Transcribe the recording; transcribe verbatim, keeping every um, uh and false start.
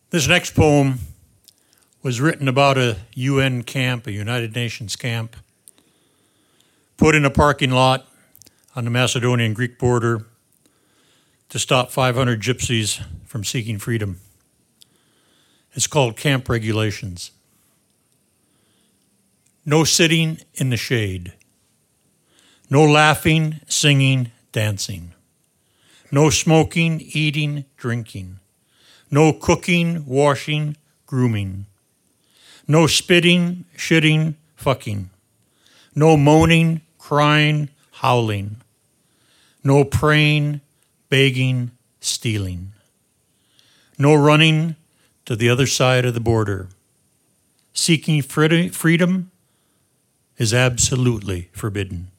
This next poem was written about a U N camp, a United Nations camp, put in a parking lot on the Macedonian-Greek border to stop five hundred gypsies from seeking freedom. It's called Camp Regulations. No sitting in the shade. No laughing, singing, dancing. No smoking, eating, drinking. No cooking, washing, grooming. No spitting, shitting, fucking. No moaning, crying, howling. No praying, begging, stealing. No running to the other side of the border. Seeking freedom is absolutely forbidden.